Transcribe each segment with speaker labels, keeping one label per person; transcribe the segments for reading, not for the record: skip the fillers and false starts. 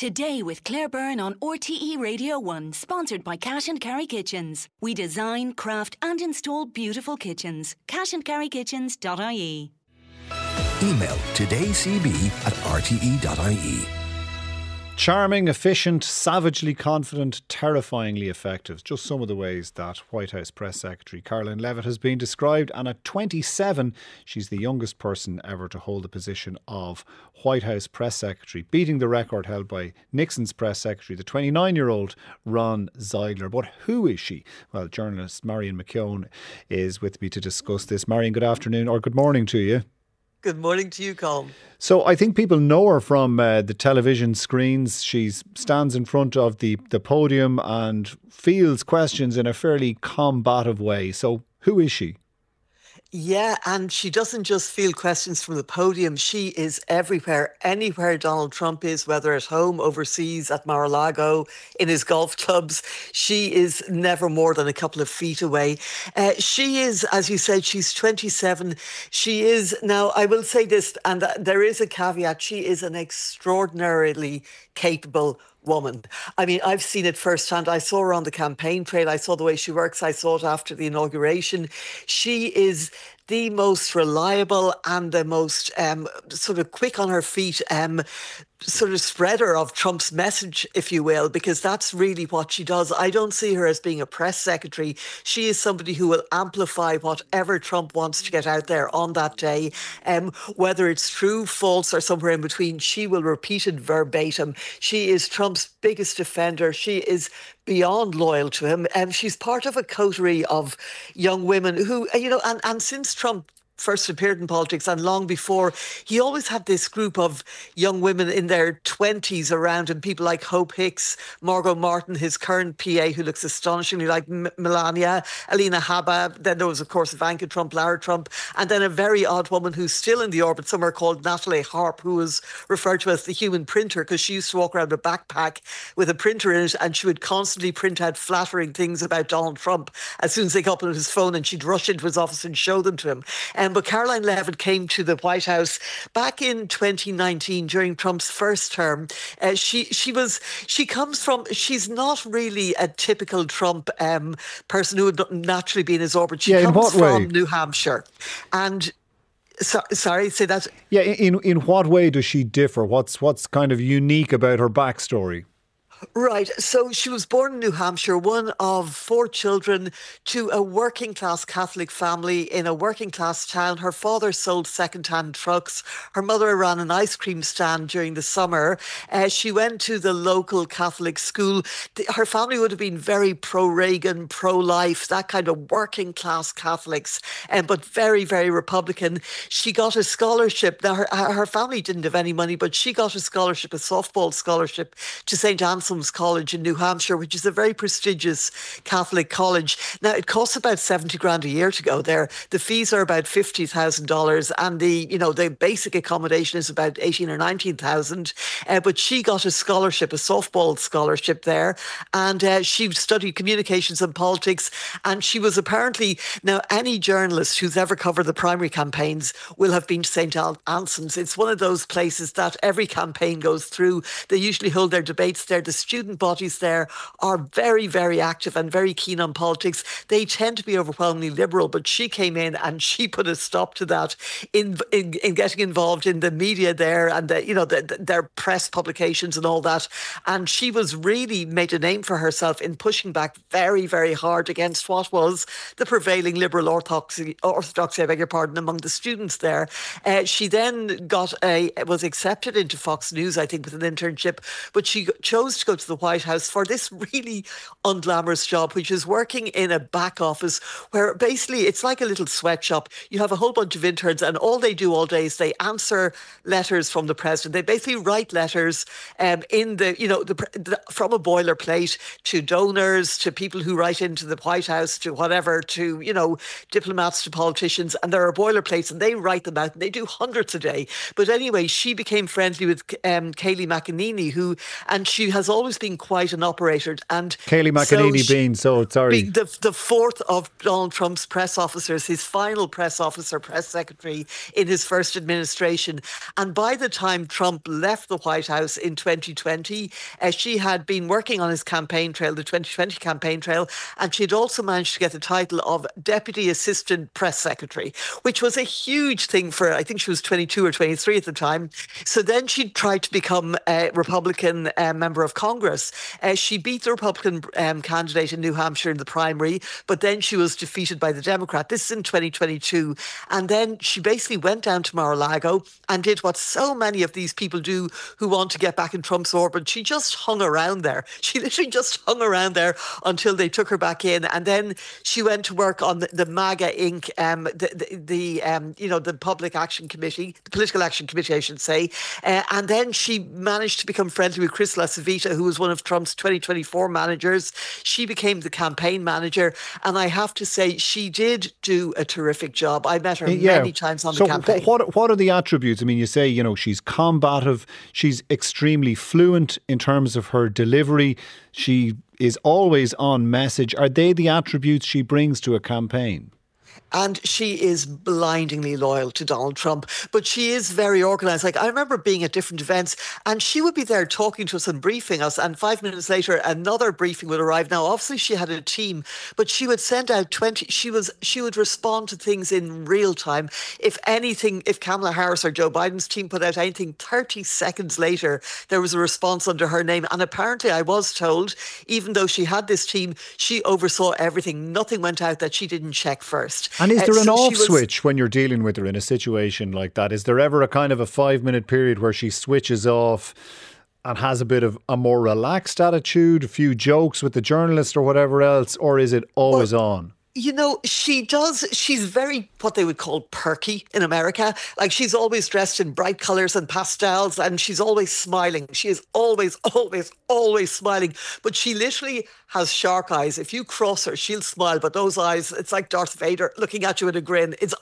Speaker 1: Today with Claire Byrne on RTE Radio 1, sponsored by Cash and Carry Kitchens. We design, craft and install beautiful kitchens. cashandcarrykitchens.ie.
Speaker 2: Email today.cb@rte.ie.
Speaker 3: Charming, efficient, savagely confident, terrifyingly effective. Just some of the ways that White House Press Secretary Caroline Levitt has been described. And at 27, she's the youngest person ever to hold the position of White House Press Secretary, beating the record held by Nixon's Press Secretary, the 29-year-old Ron Zeidler. But who is she? Well, journalist Marion McKeown is with me to discuss this. Marion, good afternoon or good morning to you.
Speaker 4: Good morning to you, Colm.
Speaker 3: So I think people know her from the television screens. She stands in front of the podium and fields questions in a fairly combative way. So who is she?
Speaker 4: Yeah, and she doesn't just field questions from the podium. She is everywhere, anywhere Donald Trump is, whether at home, overseas, at Mar-a-Lago, in his golf clubs. She is never more than a couple of feet away. She is, as you said, she's 27. She is, now I will say this, and there is a caveat, she is an extraordinarily capable woman. I mean, I've seen it firsthand. I saw her on the campaign trail. I saw the way she works. I saw it after the inauguration. She is the most reliable and the most sort of quick on her feet sort of spreader of Trump's message, if you will, because that's really what she does. I don't see her as being a press secretary. She is somebody who will amplify whatever Trump wants to get out there on that day. Whether it's true, false, or somewhere in between, she will repeat it verbatim. She is Trump's biggest defender. She is beyond loyal to him. She's part of a coterie of young women who, and since Trump first appeared in politics and long before, he always had this group of young women in their 20s around him, people like Hope Hicks, Margot Martin, his current PA, who looks astonishingly like Melania, Alina Habba. Then there was, of course, Ivanka Trump, Lara Trump, and then a very odd woman who's still in the orbit somewhere called Natalie Harp, who was referred to as the human printer because she used to walk around with a backpack with a printer in it, and she would constantly print out flattering things about Donald Trump as soon as they got up on his phone, and she'd rush into his office and show them to him. But Caroline Levitt came to the White House back in 2019 during Trump's first term. She's not really a typical Trump person who would naturally be in his orbit. She comes from New Hampshire. And sorry, say that.
Speaker 3: Yeah, in what way does she differ? What's kind of unique about her backstory?
Speaker 4: Right. So she was born in New Hampshire, one of 4 children to a working class Catholic family in a working class town. Her father sold second-hand trucks. Her mother ran an ice cream stand during the summer. She went to the local Catholic school. Her family would have been very pro-Reagan, pro-life, that kind of working class Catholics, but very, very Republican. She got a scholarship. Now, her family didn't have any money, but she got a scholarship, a softball scholarship, to St. Anselm's College in New Hampshire, which is a very prestigious Catholic college. Now, it costs about 70 grand a year to go there. The fees are about $50,000, and the basic accommodation is about 18 or 19,000. But she got a scholarship, a softball scholarship there, and she studied communications and politics. And she was apparently, now any journalist who's ever covered the primary campaigns will have been to St. Anselm's. It's one of those places that every campaign goes through. They usually hold their debates there. The student bodies there are very, very active and very keen on politics. They tend to be overwhelmingly liberal, but she came in and she put a stop to that in getting involved in the media there and their press publications and all that. And she was really made a name for herself in pushing back very, very hard against what was the prevailing liberal orthodoxy, I beg your pardon, among the students there. She then was accepted into Fox News, I think, with an internship, but she chose to go to the White House for this really unglamorous job, which is working in a back office where basically it's like a little sweatshop. You have a whole bunch of interns and all they do all day is they answer letters from the president. They basically write letters from a boilerplate to donors, to people who write into the White House, to whatever, to, diplomats, to politicians. And there are boilerplates and they write them out and they do hundreds a day. But anyway, she became friendly with Kayleigh McEnany, and she has always been quite an operator. And
Speaker 3: Kayleigh McEnany being
Speaker 4: being the fourth of Donald Trump's press officers, his final press secretary in his first administration. And by the time Trump left the White House in 2020, she had been working on his campaign trail, the 2020 campaign trail, and she'd also managed to get the title of Deputy Assistant Press Secretary, which was a huge thing for, I think she was 22 or 23 at the time. So then she tried to become a Republican member of Congress. She beat the Republican candidate in New Hampshire in the primary, but then she was defeated by the Democrat. This is in 2022. And then she basically went down to Mar-a-Lago and did what so many of these people do who want to get back in Trump's orbit. She just hung around there. She literally just hung around there until they took her back in. And then she went to work on the MAGA Inc., the Public Action Committee, the Political Action Committee, I should say. And then she managed to become friendly with Chris LaCivita, who was one of Trump's 2024 managers. She became the campaign manager. And I have to say, she did do a terrific job. I met her many times on the campaign.
Speaker 3: What are the attributes? I mean, you say, she's combative. She's extremely fluent in terms of her delivery. She is always on message. Are they the attributes she brings to a campaign?
Speaker 4: And she is blindingly loyal to Donald Trump, but she is very organised. Like, I remember being at different events and she would be there talking to us and briefing us, and 5 minutes later another briefing would arrive. Now obviously she had a team, but she would send out 20, she would respond to things in real time. If Kamala Harris or Joe Biden's team put out anything, 30 seconds later there was a response under her name. And apparently, I was told, even though she had this team, she oversaw everything. Nothing went out that she didn't check first.
Speaker 3: And is there an off switch when you're dealing with her in a situation like that? Is there ever a kind of a 5-minute period where she switches off and has a bit of a more relaxed attitude, a few jokes with the journalist or whatever else, or is it always on?
Speaker 4: She does. She's very, what they would call perky in America. Like, she's always dressed in bright colours and pastels, and she's always smiling. She is always, always, always smiling. But she literally has shark eyes. If you cross her, she'll smile, but those eyes, it's like Darth Vader looking at you with a grin. It's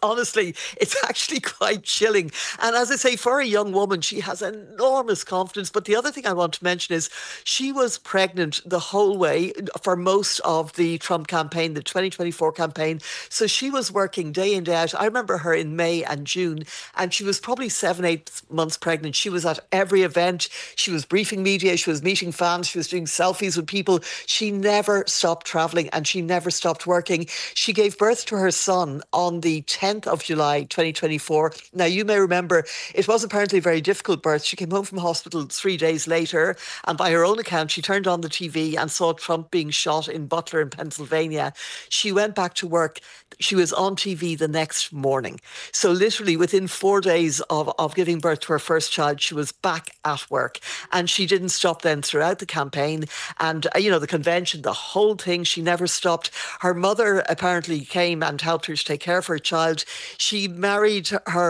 Speaker 4: actually quite chilling. And as I say, for a young woman, she has enormous confidence. But the other thing I want to mention is she was pregnant the whole way for most of the Trump campaign, the 2024 campaign. So she was working day in, day out. I remember her in May and June, and she was probably 7-8 months pregnant. She was at every event. She was briefing media. She was meeting fans. She was doing selfies with people. She never stopped traveling and she never stopped working. She gave birth to her son on the 10th of July, 2024. Now, you may remember, it was apparently a very difficult birth. She came home from hospital 3 days later, and by her own account, she turned on the TV and saw Trump being shot in Butler in Pennsylvania. She went back to work. She was on TV the next morning. So literally within 4 days of giving birth to her first child, she was back at work. And she didn't stop then throughout the campaign. And, the convention, the whole thing, she never stopped. Her mother apparently came and helped her to take care of her child. She married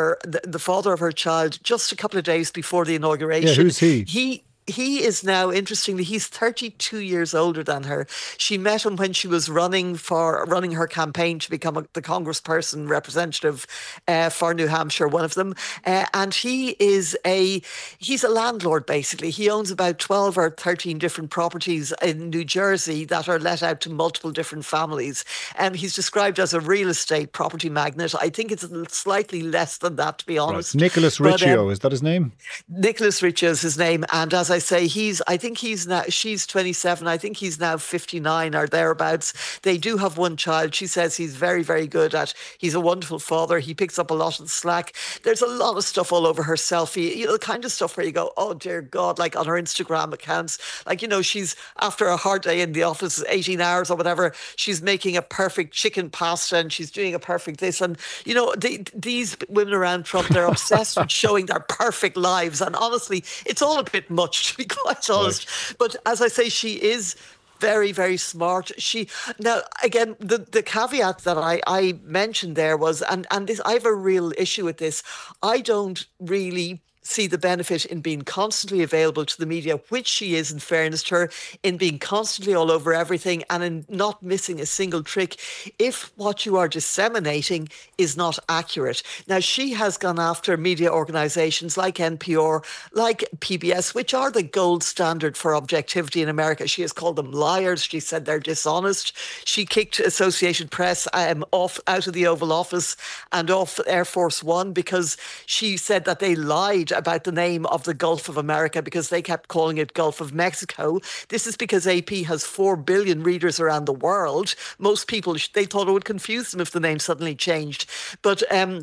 Speaker 4: the father of her child just a couple of days before the inauguration.
Speaker 3: Yeah, who's he?
Speaker 4: He is now, interestingly, he's 32 years older than her. She met him when she was running her campaign to become the congressperson representative for New Hampshire, one of them. And he's a landlord, basically. He owns about 12 or 13 different properties in New Jersey that are let out to multiple different families. He's described as a real estate property magnate. I think it's slightly less than that, to be honest.
Speaker 3: Right. Nicholas Riccio, is that his name?
Speaker 4: Nicholas Riccio is his name. And as I say, she's 27. I think he's now 59 or thereabouts. They do have one child. She says he's very, very good he's a wonderful father. He picks up a lot of the slack. There's a lot of stuff all over her selfie, the kind of stuff where you go, oh dear God, like on her Instagram accounts, like, she's after a hard day in the office, 18 hours or whatever, she's making a perfect chicken pasta and she's doing a perfect this. And, these women around Trump, they're obsessed with showing their perfect lives. And honestly, it's all a bit much, to be quite honest. Right. But as I say, she is very, very smart. Now, again, the caveat that I mentioned there was, and this, I have a real issue with this. I don't really see the benefit in being constantly available to the media, which she is, in fairness to her, in being constantly all over everything and in not missing a single trick if what you are disseminating is not accurate. Now, she has gone after media organisations like NPR, like PBS, which are the gold standard for objectivity in America. She has called them liars. She said they're dishonest. She kicked Associated Press off out of the Oval Office and off Air Force One because she said that they lied about the name of the Gulf of America because they kept calling it Gulf of Mexico. This is because AP has 4 billion readers around the world. Most people, they thought it would confuse them if the name suddenly changed. But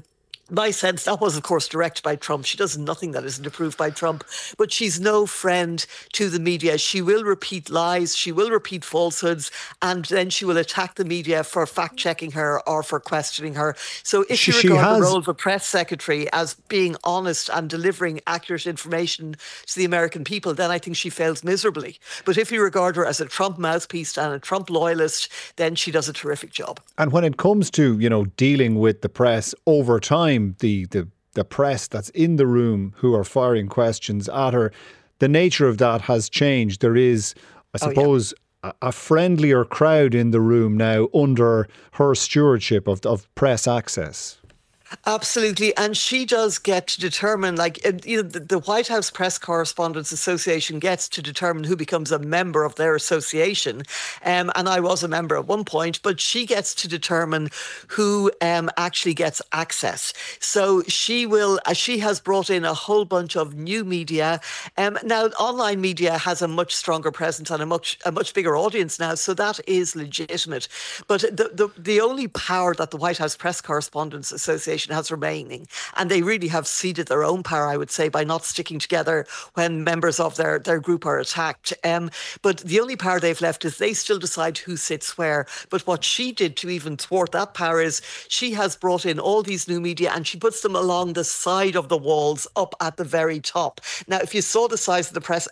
Speaker 4: my sense, that was, of course, directed by Trump. She does nothing that isn't approved by Trump, but she's no friend to the media. She will repeat lies, she will repeat falsehoods, and then she will attack the media for fact-checking her or for questioning her. So if you regard the role of a press secretary as being honest and delivering accurate information to the American people, then I think she fails miserably. But if you regard her as a Trump mouthpiece and a Trump loyalist, then she does a terrific job.
Speaker 3: And when it comes to, dealing with the press over time, the press that's in the room who are firing questions at her, the nature of that has changed. There is, I suppose, a friendlier crowd in the room now under her stewardship of press access.
Speaker 4: Absolutely. And she does get to determine, the White House Press Correspondents Association gets to determine who becomes a member of their association. And I was a member at one point, but she gets to determine who actually gets access. So she has brought in a whole bunch of new media. Now, online media has a much stronger presence and a much bigger audience now. So that is legitimate. But the only power that the White House Press Correspondents Association has remaining, and they really have ceded their own power, I would say, by not sticking together when members of their group are attacked. But the only power they've left is they still decide who sits where. But what she did to even thwart that power is she has brought in all these new media and she puts them along the side of the walls up at the very top. Now, if you saw the size of the press,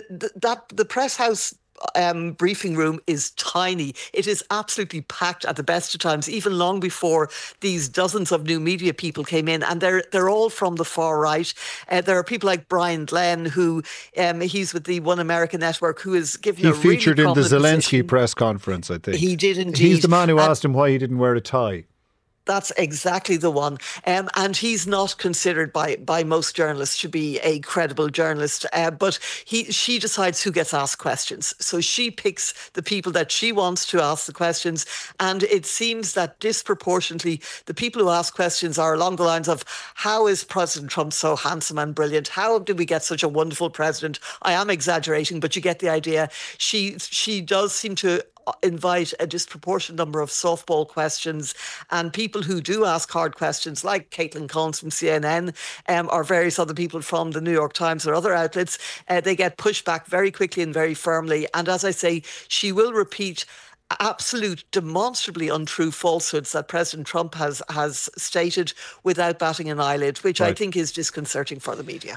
Speaker 4: the press house briefing room is tiny. It is absolutely packed at the best of times, even long before these dozens of new media people came in, and they're all from the far right. There are people like Brian Glenn, who he's with the One America Network, who is given a really
Speaker 3: featured in the Zelensky press conference, I think.
Speaker 4: He did indeed.
Speaker 3: He's the man who asked him why he didn't wear a tie.
Speaker 4: That's exactly the one. And he's not considered by most journalists to be a credible journalist, but she decides who gets asked questions. So she picks the people that she wants to ask the questions. And it seems that disproportionately, the people who ask questions are along the lines of, how is President Trump so handsome and brilliant? How did we get such a wonderful president? I am exaggerating, but you get the idea. She does seem to invite a disproportionate number of softball questions, and people who do ask hard questions, like Caitlin Collins from CNN or various other people from the New York Times or other outlets, they get pushed back very quickly and very firmly. And as I say, she will repeat absolute, demonstrably untrue falsehoods that President Trump has stated without batting an eyelid, which I think is disconcerting for the media.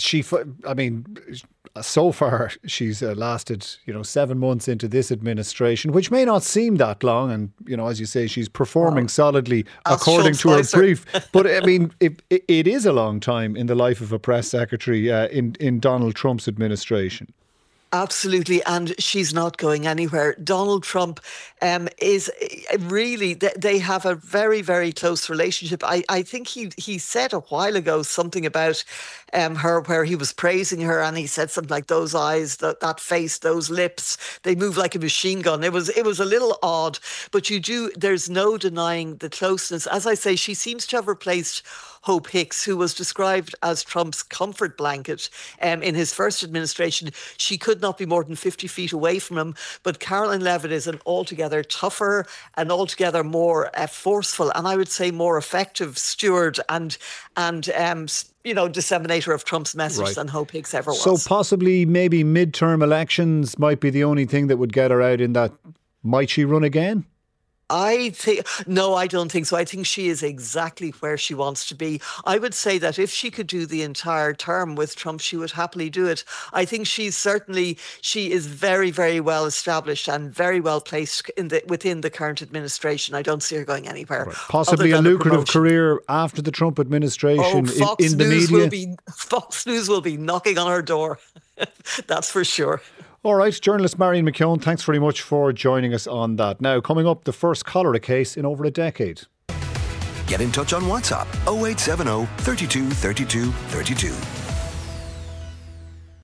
Speaker 3: So far, she's lasted, 7 months into this administration, which may not seem that long. And, as you say, she's performing solidly according to her brief. But, it is a long time in the life of a press secretary in Donald Trump's administration.
Speaker 4: Absolutely, and she's not going anywhere. Donald Trump is really, they have a very, very close relationship. I think he said a while ago something about her where he was praising her, and he said something like, those eyes, that face, those lips, they move like a machine gun. It was a little odd, but there's no denying the closeness. As I say, she seems to have replaced Hope Hicks, who was described as Trump's comfort blanket in his first administration. She could not be more than 50 feet away from him. But Caroline Leavitt is an altogether tougher and altogether more forceful, and I would say more effective steward and disseminator of Trump's message than Hope Hicks ever was.
Speaker 3: So possibly maybe midterm elections might be the only thing that would get her out in that. Might she run again?
Speaker 4: No, I don't think so. I think she is exactly where she wants to be. I would say that if she could do the entire term with Trump, she would happily do it. I think she is very, very well established and very well placed within the current administration. I don't see her going anywhere.
Speaker 3: Right. Possibly a lucrative career after the Trump administration in the media.
Speaker 4: Fox News will be knocking on her door. That's for sure.
Speaker 3: All right, journalist Marion McKeown, thanks very much for joining us on that. Now, coming up, the first cholera case in over a decade.
Speaker 2: Get in touch on WhatsApp 0870 32 32 32.